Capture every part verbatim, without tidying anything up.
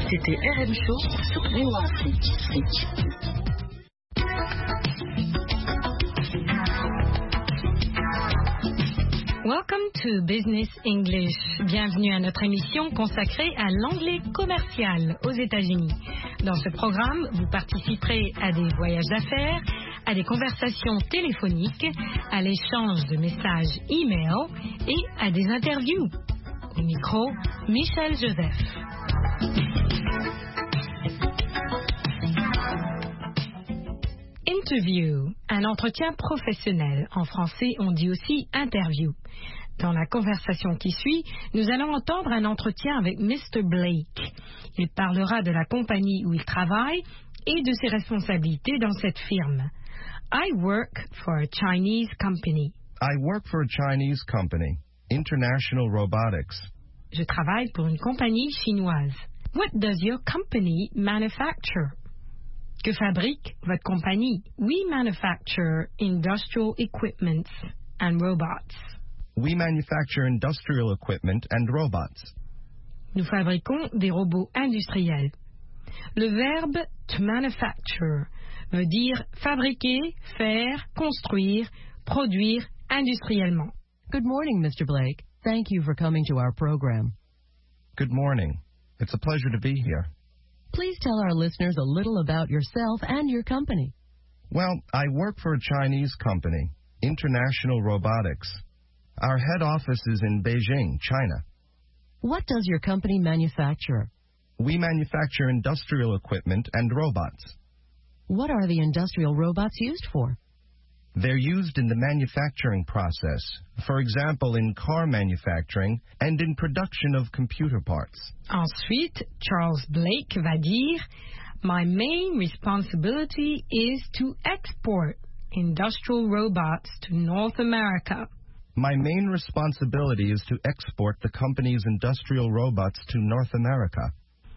C'était R M Show sur Mémoire Afrique. Welcome to Business English. Bienvenue à notre émission consacrée à l'anglais commercial aux États-Unis. Dans ce programme, vous participerez à des voyages d'affaires, à des conversations téléphoniques, à l'échange de messages e-mail et à des interviews. Au micro, Michel Joseph. Interview, un entretien professionnel. En français, on dit aussi interview. Dans la conversation qui suit, nous allons entendre un entretien avec mister Blake. Il parlera de la compagnie où il travaille et de ses responsabilités dans cette firme. I work for a Chinese company. I work for a Chinese company, International Robotics. Je travaille pour une compagnie chinoise. What does your company manufacture? Que fabrique votre compagnie? We manufacture industrial equipment and robots. We manufacture industrial equipment and robots. Nous fabriquons des robots industriels. Le verbe to manufacture veut dire fabriquer, faire, construire, produire industriellement. Good morning, mister Blake. Thank you for coming to our program. Good morning. It's a pleasure to be here. Please tell our listeners a little about yourself and your company. Well, I work for a Chinese company, International Robotics. Our head office is in Beijing, China. What does your company manufacture? We manufacture industrial equipment and robots. What are the industrial robots used for? They're used in the manufacturing process, for example, in car manufacturing and in production of computer parts. Ensuite, Charles Blake va dire, My main responsibility is to export industrial robots to North America. My main responsibility is to export the company's industrial robots to North America.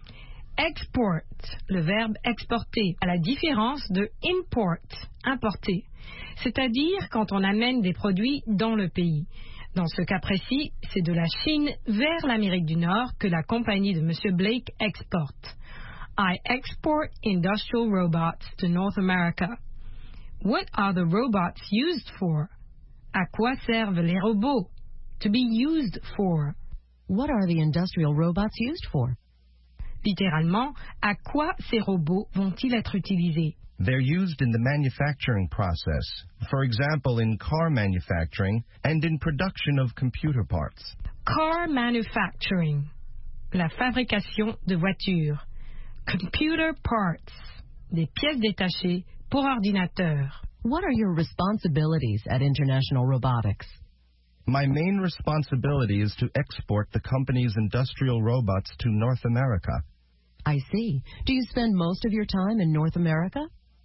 Export, le verbe exporter, à la différence de import, importer, c'est-à-dire quand on amène des produits dans le pays. Dans ce cas précis, c'est de la Chine vers l'Amérique du Nord que la compagnie de monsieur Blake exporte. I export industrial robots to North America. What are the robots used for? À quoi servent les robots? To be used for. What are the industrial robots used for? Littéralement, à quoi ces robots vont-ils être utilisés? They're used in the manufacturing process, for example, in car manufacturing and in production of computer parts. Car manufacturing, la fabrication de voitures. Computer parts, des pièces détachées pour ordinateur. What are your responsibilities at International Robotics? My main responsibility is to export the company's industrial robots to North America. I see. Do you spend most of your time in North America?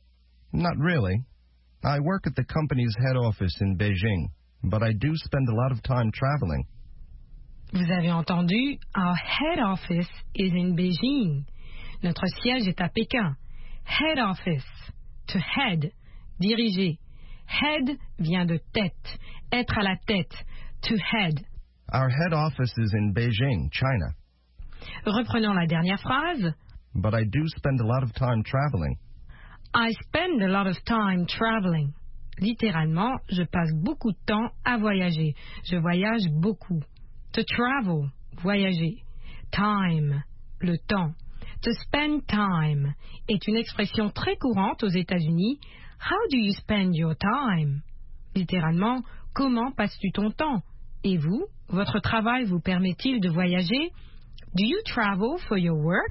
Not really. I work at the company's head office in Beijing, but I do spend a lot of time traveling. Vous avez entendu, our head office is in Beijing. Notre siège est à Pékin. Head office, to head, diriger. Head vient de tête, être à la tête, to head. Our head office is in Beijing, China. Reprenons la dernière phrase. But I do spend a lot of time traveling. I spend a lot of time traveling. Littéralement, je passe beaucoup de temps à voyager. Je voyage beaucoup. To travel, voyager. Time, le temps. To spend time est une expression très courante aux États-Unis. How do you spend your time? Littéralement, comment passes-tu ton temps? Et vous, votre travail vous permet-il de voyager? Do you travel for your work?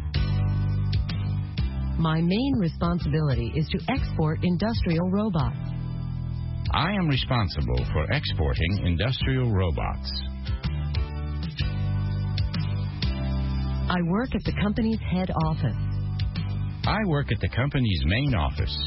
My main responsibility is to export industrial robots. I am responsible for exporting industrial robots. I work at the company's head office. I work at the company's main office.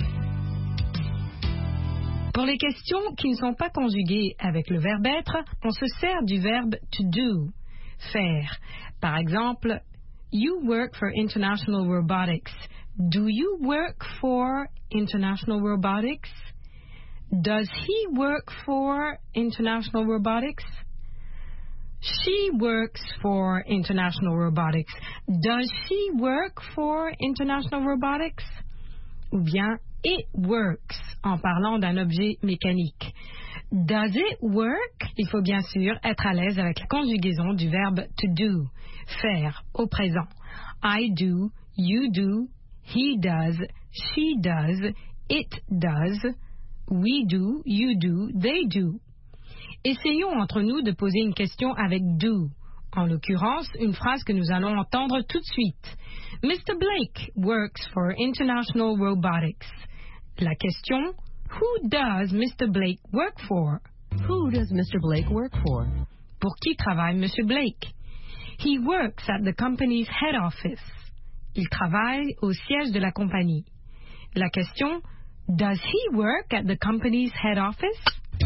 Pour les questions qui ne sont pas conjuguées avec le verbe être, on se sert du verbe to do, faire. Par exemple, you work for International Robotics. Do you work for International Robotics? Does he work for International Robotics? She works for International Robotics. Does she work for International Robotics? Ou bien it works en parlant d'un objet mécanique. Does it work? Il faut bien sûr être à l'aise avec la conjugaison du verbe to do, faire au présent. I do, you do, he does, she does, it does, we do, you do, they do. Essayons entre nous de poser une question avec do. En l'occurrence, une phrase que nous allons entendre tout de suite. Mister Blake works for International Robotics. La question, who does Mister Blake work for? Who does Mister Blake work for? Pour qui travaille Monsieur Blake? He works at the company's head office. Il travaille au siège de la compagnie. La question, does he work at the company's head office?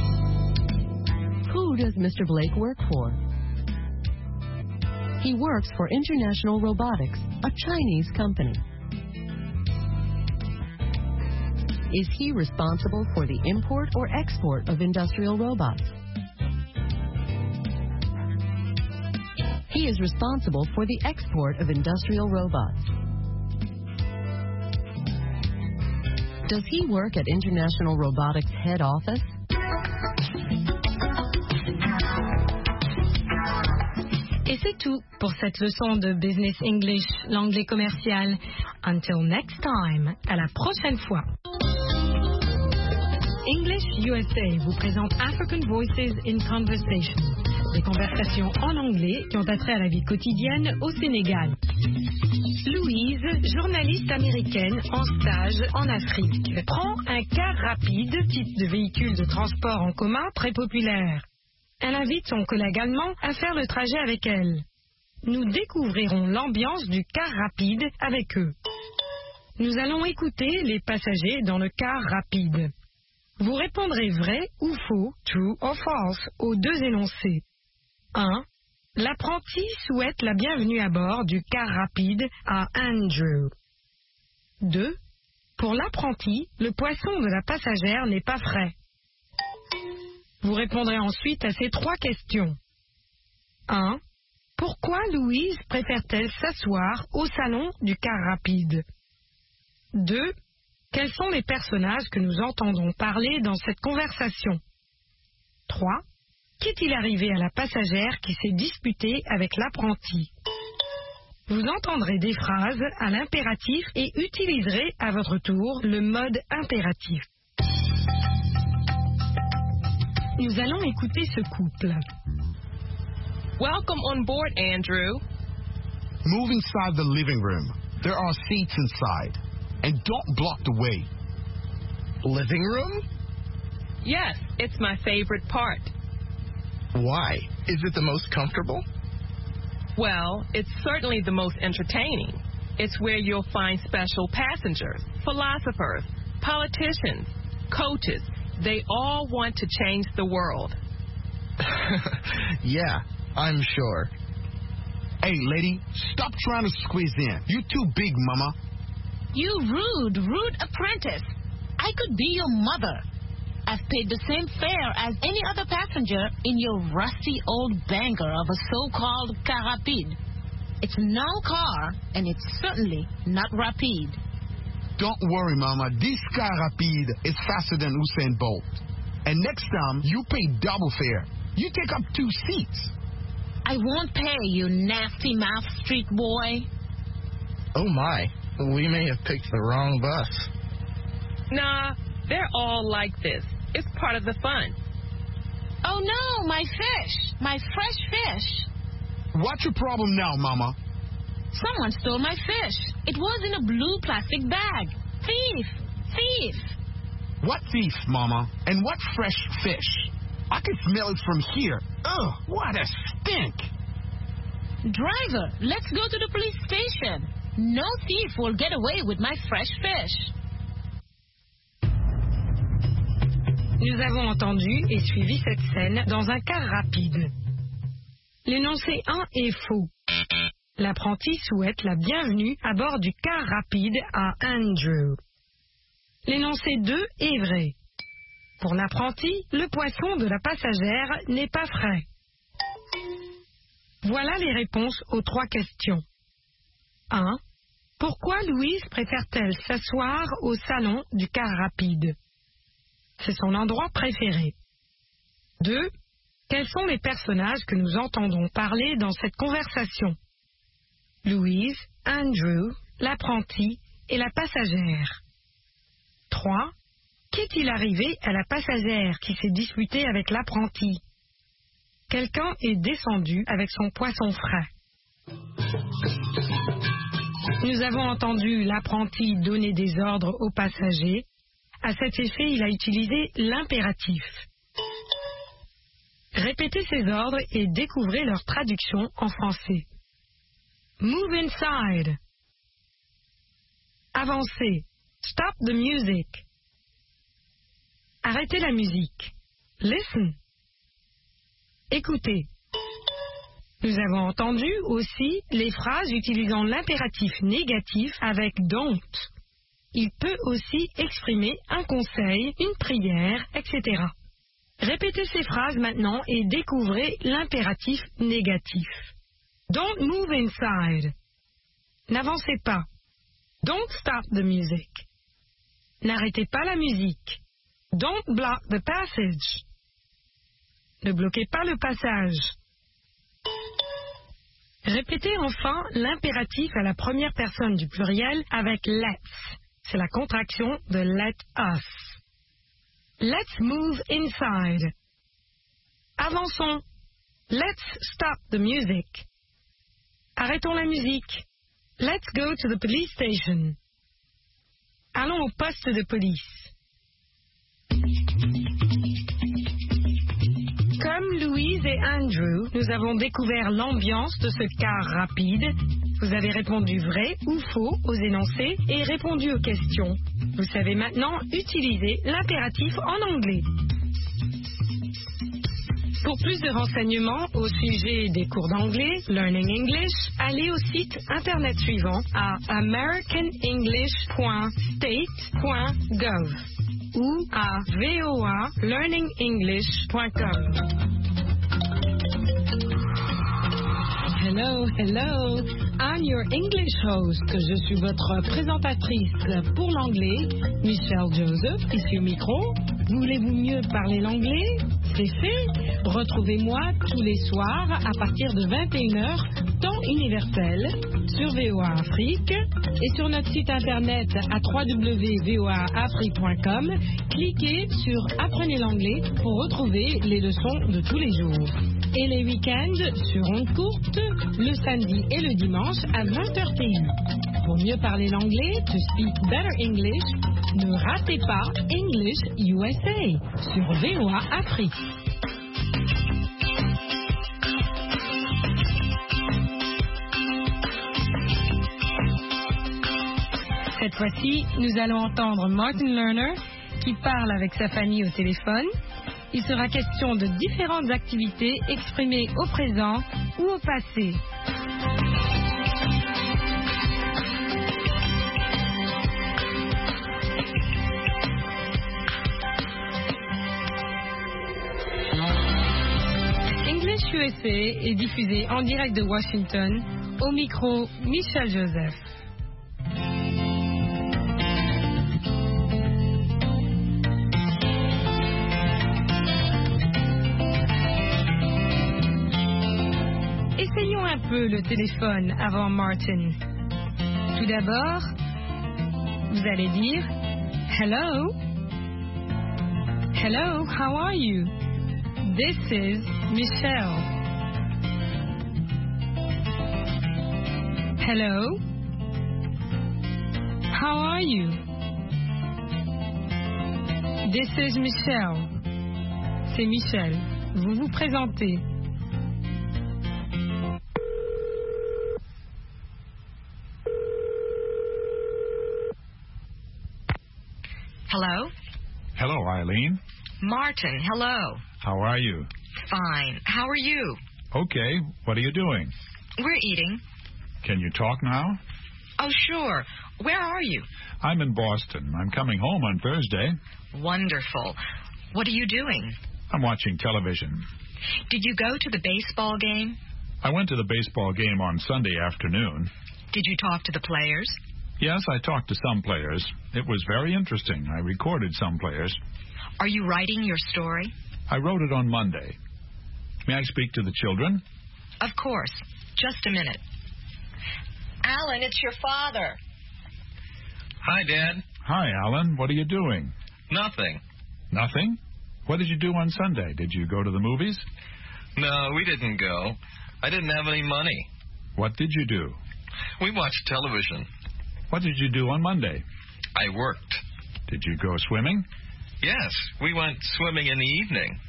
Who does Mister Blake work for? He works for International Robotics, a Chinese company. Is he responsible for the import or export of industrial robots? He is responsible for the export of industrial robots. Does he work at International Robotics head office? Et c'est tout pour cette leçon de Business English, l'anglais commercial. Until next time, à la prochaine fois. English U S A vous présente African Voices in Conversation, des conversations en anglais qui ont attrait à la vie quotidienne au Sénégal. Louise, journaliste américaine en stage en Afrique, prend un car rapide, type de véhicule de transport en commun très populaire. Elle invite son collègue allemand à faire le trajet avec elle. Nous découvrirons l'ambiance du car rapide avec eux. Nous allons écouter les passagers dans le car rapide. Vous répondrez vrai ou faux, true or false, aux deux énoncés. un. L'apprenti souhaite la bienvenue à bord du car rapide à Andrew. deux. Pour l'apprenti, le poisson de la passagère n'est pas frais. Vous répondrez ensuite à ces trois questions. un. Pourquoi Louise préfère-t-elle s'asseoir au salon du car rapide? deux. Quels sont les personnages que nous entendons parler dans cette conversation? trois. Qu'est-il arrivé à la passagère qui s'est disputée avec l'apprenti? Vous entendrez des phrases à l'impératif et utiliserez à votre tour le mode impératif. Nous allons écouter ce couple. Welcome on board, Andrew. Move inside the living room. There are seats inside. And don't block the way. Living room? Yes, it's my favorite part. Why? Is it the most comfortable? Well, it's certainly the most entertaining. It's where you'll find special passengers, philosophers, politicians, coaches. They all want to change the world. Yeah, I'm sure. Hey, lady, stop trying to squeeze in. You're too big, mama. You rude, rude apprentice. I could be your mother. I've paid the same fare as any other passenger in your rusty old banger of a so-called car rapide. It's no car, and it's certainly not rapide. Don't worry, mama. This car rapide is faster than Usain Bolt. And next time, you pay double fare. You take up two seats. I won't pay, you nasty mouth street boy. Oh, my. We may have picked the wrong bus. Nah, they're all like this. It's part of the fun. Oh, no, my fish. My fresh fish. What's your problem now, mama? Someone stole my fish. It was in a blue plastic bag. Thief! Thief! What thief, mama? And what fresh fish? I can smell it from here. Ugh, what a stink! Driver, let's go to the police station. No thief will get away with my fresh fish. Nous avons entendu et suivi cette scène dans un car rapide. L'énoncé un est faux. L'apprenti souhaite la bienvenue à bord du car rapide à Andrew. L'énoncé deux est vrai. Pour l'apprenti, le poisson de la passagère n'est pas frais. Voilà les réponses aux trois questions. un. Pourquoi Louise préfère-t-elle s'asseoir au salon du car rapide? C'est son endroit préféré. deux. Quels sont les personnages que nous entendons parler dans cette conversation? Louise, Andrew, l'apprenti et la passagère. trois. Qu'est-il arrivé à la passagère qui s'est disputée avec l'apprenti? Quelqu'un est descendu avec son poisson frais. Nous avons entendu l'apprenti donner des ordres aux passagers. À cet effet, il a utilisé l'impératif. Répétez ces ordres et découvrez leur traduction en français. Move inside. Avancez. Stop the music. Arrêtez la musique. Listen. Écoutez. Nous avons entendu aussi les phrases utilisant l'impératif négatif avec don't. Il peut aussi exprimer un conseil, une prière, et cetera. Répétez ces phrases maintenant et découvrez l'impératif négatif. Don't move inside. N'avancez pas. Don't stop the music. N'arrêtez pas la musique. Don't block the passage. Ne bloquez pas le passage. Répétez enfin l'impératif à la première personne du pluriel avec let's. C'est la contraction de let us. Let's move inside. Avançons. Let's stop the music. Arrêtons la musique. Let's go to the police station. Allons au poste de police. Comme Louise et Andrew, nous avons découvert l'ambiance de ce car rapide. Vous avez répondu vrai ou faux aux énoncés et répondu aux questions. Vous savez maintenant utiliser l'impératif en anglais. Pour plus de renseignements au sujet des cours d'anglais, Learning English, allez au site internet suivant à american english point state point gov ou à v o a learning english point com. Hello, hello, I'm your English host. Je suis votre présentatrice pour l'anglais, Michelle Joseph, ici au micro. Voulez-vous mieux parler l'anglais? C'est fait. Retrouvez-moi tous les soirs à partir de vingt et une heures, temps universel, sur V O A Afrique et sur notre site internet à w w w point v o a afrique point com. Cliquez sur Apprenez l'anglais pour retrouver les leçons de tous les jours. Et les week-ends sur ondes courtes, le samedi et le dimanche à vingt heures T U. Pour mieux parler l'anglais, to speak better English, ne ratez pas English U S A sur V O A Afrique. Cette fois-ci, nous allons entendre Martin Lerner qui parle avec sa famille au téléphone. Il sera question de différentes activités exprimées au présent ou au passé. English U S A est diffusé en direct de Washington. Au micro, Michelle Joseph. Essayons un peu le téléphone avant Martin. Tout d'abord, vous allez dire Hello. Hello, how are you? This is Michelle. Hello. How are you? This is Michelle. C'est Michel. Vous vous présentez. Hello? Hello, Eileen. Martin, hello. How are you? Fine. How are you? Okay. What are you doing? We're eating. Can you talk now? Oh, sure. Where are you? I'm in Boston. I'm coming home on Thursday. Wonderful. What are you doing? I'm watching television. Did you go to the baseball game? I went to the baseball game on Sunday afternoon. Did you talk to the players? Yes, I talked to some players. It was very interesting. I recorded some players. Are you writing your story? I wrote it on Monday. May I speak to the children? Of course. Just a minute. Alan, it's your father. Hi, Dad. Hi, Alan. What are you doing? Nothing. Nothing? What did you do on Sunday? Did you go to the movies? No, we didn't go. I didn't have any money. What did you do? We watched television. What did you do on Monday? I worked. Did you go swimming? Yes, we went swimming in the evening.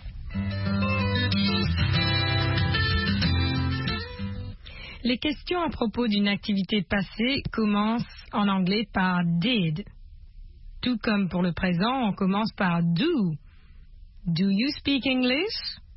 Les questions à propos d'une activité passée commencent en anglais par did. Tout comme pour le présent, on commence par do. Do you speak English?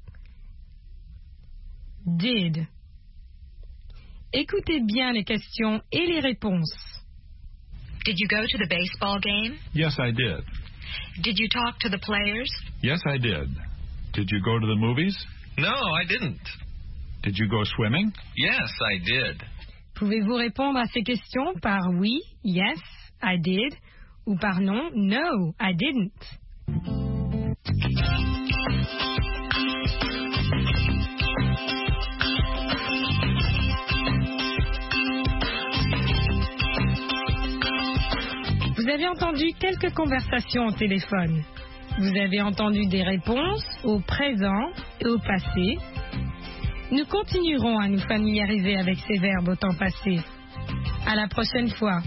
Did. Écoutez bien les questions et les réponses. Did you go to the baseball game? Yes, I did. Did you talk to the players? Yes, I did. Did you go to the movies? No, I didn't. Did you go swimming? Yes, I did. Pouvez-vous répondre à ces questions par oui, yes, I did, ou par non, no, I didn't? Vous avez entendu quelques conversations au téléphone. Vous avez entendu des réponses au présent et au passé. Nous continuerons à nous familiariser avec ces verbes au temps passé. À la prochaine fois.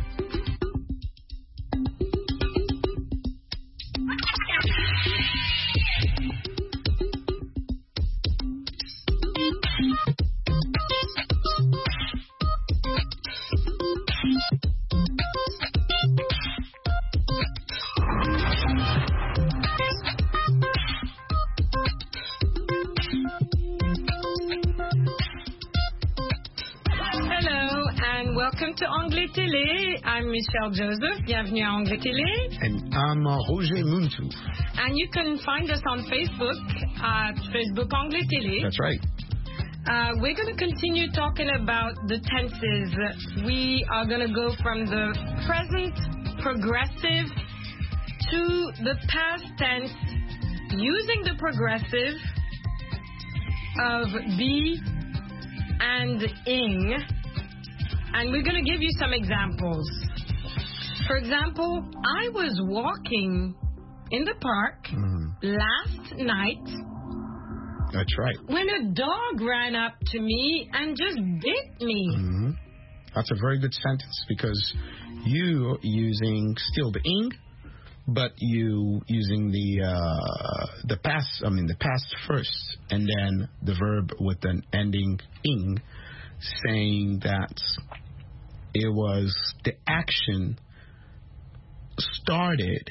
Welcome to Anglais Télé. I'm Michelle Joseph. Bienvenue à Anglais Télé. And I'm uh, Roger Muntu. And you can find us on Facebook at Facebook Anglais Télé. That's right. Uh, we're going to continue talking about the tenses. We are going to go from the present progressive to the past tense using the progressive of be and ing. And we're going to give you some examples. For example, I was walking in the park mm. last night. That's right. When a dog ran up to me and just bit me. Mm-hmm. That's a very good sentence because you using still the ing, but you using the uh, the past. I mean the past first, and then the verb with an ending ing, saying that it was the action started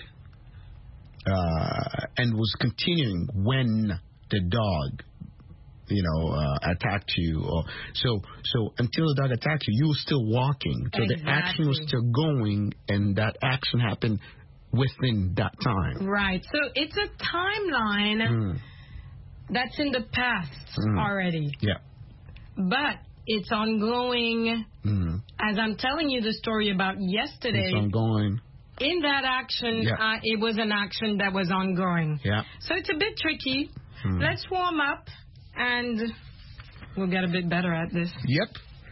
uh, and was continuing when the dog, you know, uh, attacked you. Or so, so until the dog attacked you, you were still walking. So exactly. The action was still going, and that action happened within that time. Right. So it's a timeline mm. that's in the past mm. already. Yeah. But it's ongoing. Mm. As I'm telling you the story about yesterday. It's ongoing. In that action, yeah. uh, it was an action that was ongoing. Yeah. So it's a bit tricky. Mm. Let's warm up, and we'll get a bit better at this. Yep.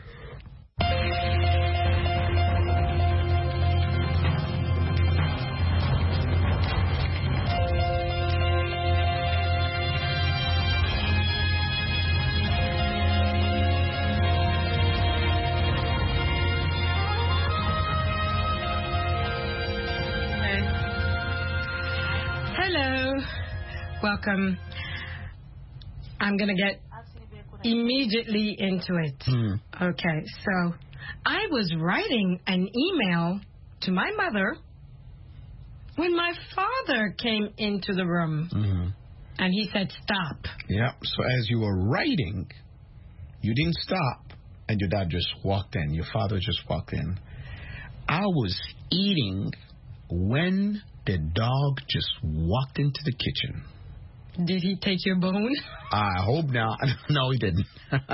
Welcome. I'm going to get immediately into it. Mm. Okay, so I was writing an email to my mother when my father came into the room. Mm-hmm. And he said, stop. Yeah, so as you were writing, you didn't stop, and your dad just walked in. Your father just walked in. I was eating when the dog just walked into the kitchen. Did he take your bone? I hope not. No, he didn't.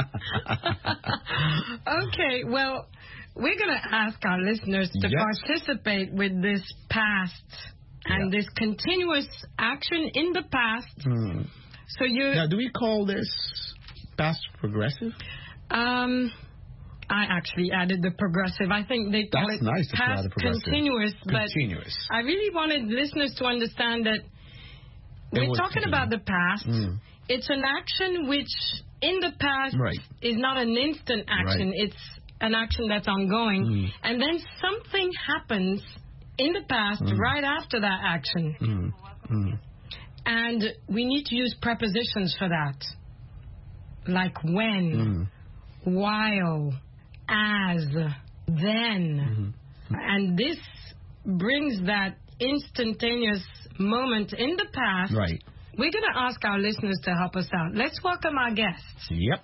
Okay, well, we're going to ask our listeners to Yes. participate with this past and Yeah. this continuous action in the past. Hmm. So you Now, do we call this past progressive? um I actually added the progressive. I think they call That's it nice that you past added progressive. continuous, but Continuous. I really wanted listeners to understand that we're was talking about the past. Mm. It's an action which in the past Right. is not an instant action. Right. It's an action that's ongoing. Mm. And then something happens in the past Mm. right after that action. Mm. Mm. And we need to use prepositions for that. Like when, Mm. while, as, then. Mm-hmm. And this brings that instantaneous moment in the past. Right. We're going to ask our listeners to help us out. Let's welcome our guests. Yep.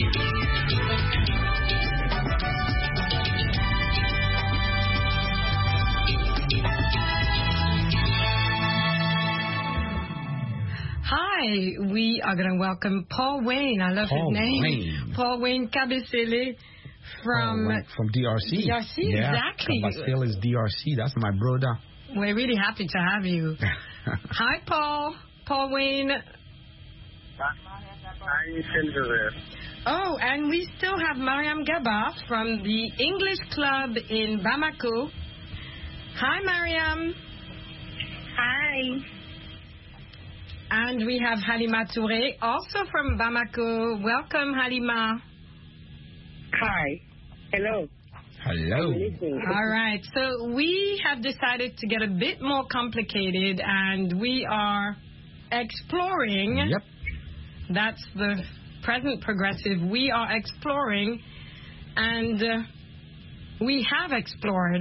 Hi, we are going to welcome Paul Wayne. I love Paul his name. Wayne. Paul Wayne Cabecele from... Oh, right, from D R C. D R C, yeah. exactly. Cabasele is D R C. That's my brother. We're really happy to have you. Hi, Paul. Paul Wayne. Oh, and we still have Mariam Gaba from the English Club in Bamako. Hi, Mariam. Hi. And we have Halima Touré, also from Bamako. Welcome, Halima. Hi. Hello. Hello. All right. So we have decided to get a bit more complicated, and we are exploring. Yep. That's the present progressive. We are exploring, and uh, we have explored.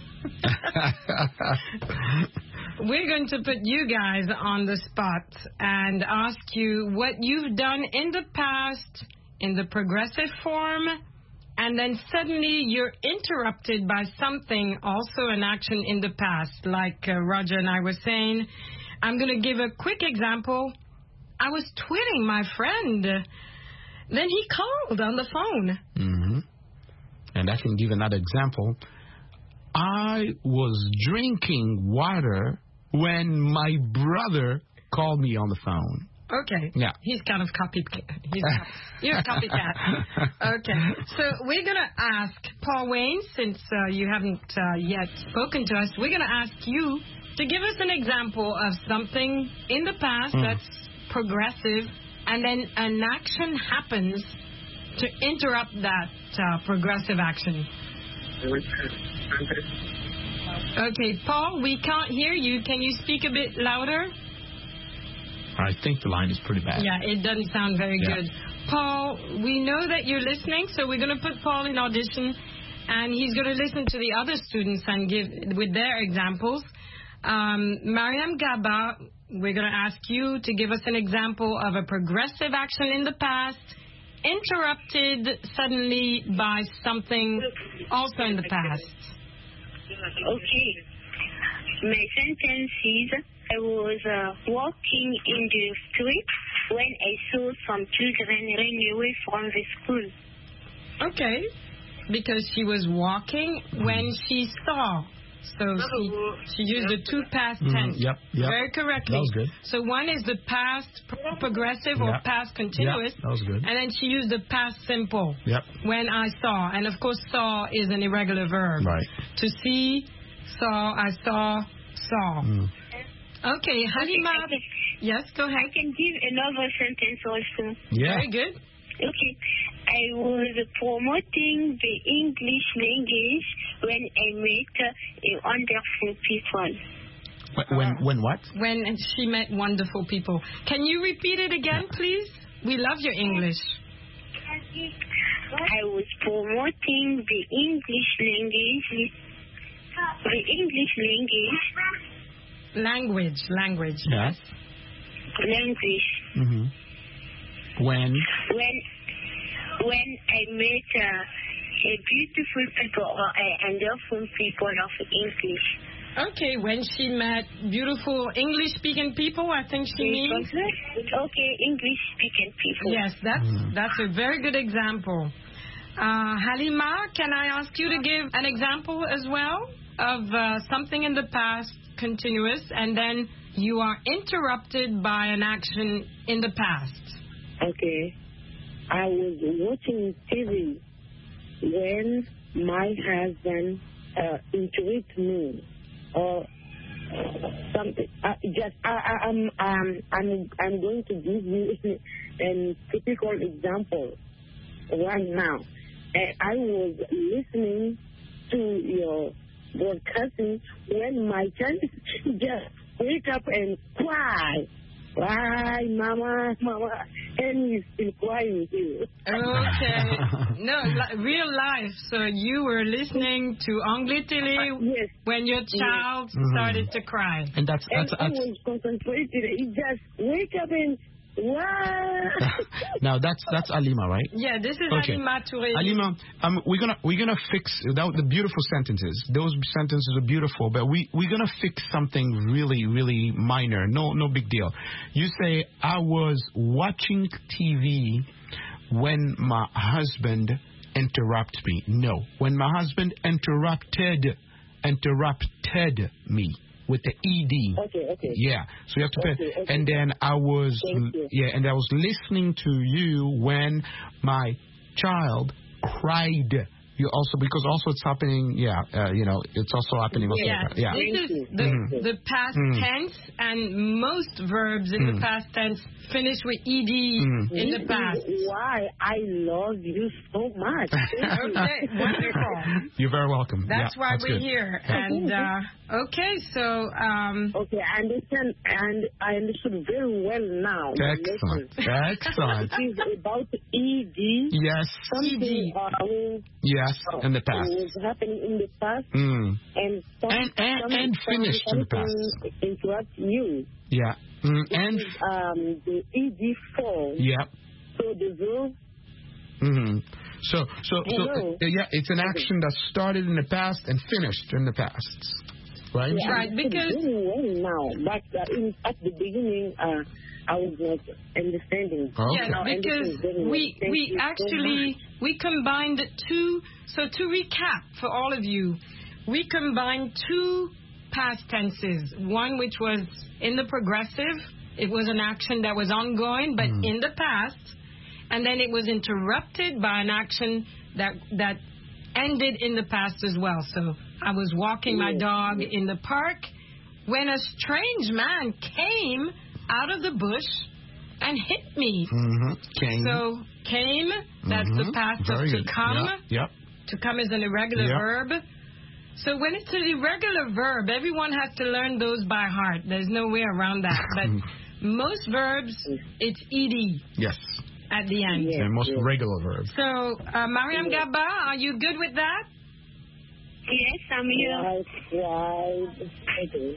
We're going to put you guys on the spot and ask you what you've done in the past in the progressive form, and then suddenly you're interrupted by something, also an action in the past, like uh, Roger and I were saying. I'm going to give a quick example. I was tweeting my friend. Then he called on the phone. Mm-hmm. And I can give another example. I was drinking water when my brother called me on the phone. Okay. Yeah. He's kind of copycat. He's cop- You're a copycat. Okay. So we're going to ask Paul Wayne, since uh, you haven't uh, yet spoken to us, we're going to ask you to give us an example of something in the past Mm. that's progressive, and then an action happens to interrupt that uh, progressive action. Okay, Paul, we can't hear you. Can you speak a bit louder? I think the line is pretty bad. Yeah, it doesn't sound very Yeah. good. Paul, we know that you're listening, so we're going to put Paul in audition, and he's going to listen to the other students and give with their examples. Um, Mariam Gaba, we're going to ask you to give us an example of a progressive action in the past, interrupted suddenly by something also in the past. Okay. My sentence is, I was uh, walking in the street when I saw some children running away from the school. Okay. Because she was walking when she saw. So she, she used the two past tense. Mm, yep, yep. Very correctly. That was good. So one is the past pro- progressive or Yep. past continuous. Yep, that was good. And then she used the past simple. Yep. When I saw. And of course, saw is an irregular verb. Right. To see, saw, I saw, saw. Mm. Okay, Halima. I can, Yes, go ahead. I can give another sentence also. Yeah. Very good. Okay. I was promoting the English language when I met uh, wonderful people. When, when, when what? When she met wonderful people. Can you repeat it again, please? We love your English. I was promoting the English language. The English language. Language, language. Yes. Language. Mm-hmm. When? When when I met uh, a beautiful people or a wonderful people of English. Okay, when she met beautiful English-speaking people, I think she means. Okay, English-speaking people. Yes, that's Mm. that's a very good example. Uh, Halima, can I ask you to give an example as well of uh, something in the past, continuous, and then you are interrupted by an action in the past? Okay. I was watching T V when my husband uh, interrupted me or something. Uh, just I, I, I'm um, I'm I'm going to give you a typical example right now. And I was listening to your broadcasting when my child just wake up and cry. Why, mama, mama, and he's still crying too. Okay. No, li- real life. So you were listening to Anglais Télé uh, yes. when your child Yes. started Mm-hmm. to cry. And that's that's, and that's I was concentrated. He just wake up and wow. now that's that's Alima, right? Yeah, this is Okay. Alima Touré. Alima, um, we're gonna we're gonna fix that, the beautiful sentences. Those sentences are beautiful, but we we're gonna fix something really really minor. No no big deal. You say I was watching T V when my husband interrupted me. No, when my husband interrupted interrupted me. With the E D. Okay, okay. Yeah, so you have to okay, pay. okay. And then I was, Thank you. yeah, and I was listening to you when my child cried. You also, because also it's happening, yeah, uh, you know, it's also happening. Also, Yeah, yeah. this is the, Mhm. the past Mm. tense, and most verbs in Mm. the past tense finish with ed Mm. in the past. Why I love you so much. Okay, wonderful. You're very welcome. That's yeah, why that's we're good. here. Yeah. And uh, okay, so um, okay, I understand, and I understood very well now. the Excellent. lesson. Excellent. It is about E D. Yes. Something uh, Yes, in the past. was happening in the past, Mm. and some, And- and- some, and some, finished in the past. something interrupt you. Yeah. Mm. It And is, um, the E D form. yeah. So the verb. Mm-hmm. So, so, so, Hello. uh, yeah, it's an action that started in the past and finished in the past, right? Yeah, Right, I because- understand very well now, but uh, in, at the beginning, uh, I was not understanding. Okay. yeah, Now I because understand very well. we Thank we you so actually much. we combined two. So to recap for all of you, we combined two past tenses. One which was in the progressive. It was an action that was ongoing, but Mm. in the past. And then it was interrupted by an action that that ended in the past as well. So I was walking my dog in the park when a strange man came out of the bush and hit me. Mm-hmm. Came. So came, that's Mhm. the past Very of to good. come. Yeah. Yep. To come is an irregular Yep. verb. So when it's an irregular verb, everyone has to learn those by heart. There's no way around that. But most verbs, it's ed Yes. at the end. Yes, The most yes. regular verb. So, uh, Mariam Gaba, are you good with that? Yes, I'm here. Right, right. Okay.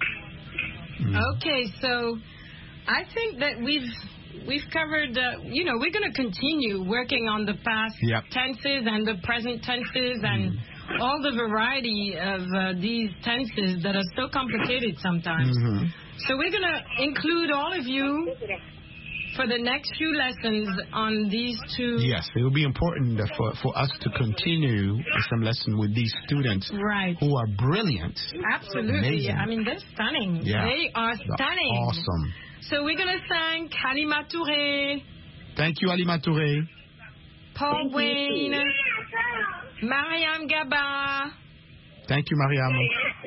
Okay, so I think that we've we've covered. Uh, you know, we're going to continue working on the past Yep. tenses and the present tenses and all the variety of uh, these tenses that are so complicated sometimes. Mm-hmm. So we're going to include all of you for the next few lessons on these two. Yes, it will be important for, for us to continue some lesson with these students Right. who are brilliant. Absolutely. Amazing. I mean, they're stunning. Yeah. They are They're stunning. Awesome. So we're going to thank Halima Touré, Thank you, Alima Touré. Paul Thank you, Wayne, too. Mariam Gaba, Thank you, Mariam.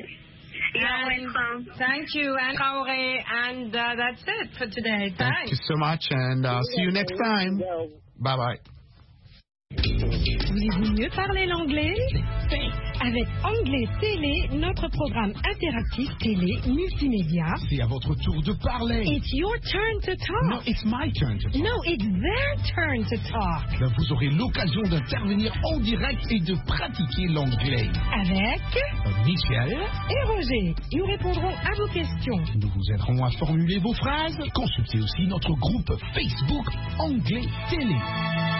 and thank you, Anne Traoré, and uh, that's it for today. Thank Thanks. you so much, and uh, see you next time. Bye bye. Voulez-vous mieux parler l'anglais? Avec Anglais Télé, notre programme interactif télé multimédia. C'est à votre tour de parler. It's your turn to talk. No, it's my turn to talk. No, it's their turn to talk. Ben, vous aurez l'occasion d'intervenir en direct et de pratiquer l'anglais. Avec Michel et Roger, nous répondrons à vos questions. Nous vous aiderons à formuler vos phrases. Consultez aussi notre groupe Facebook Anglais Télé.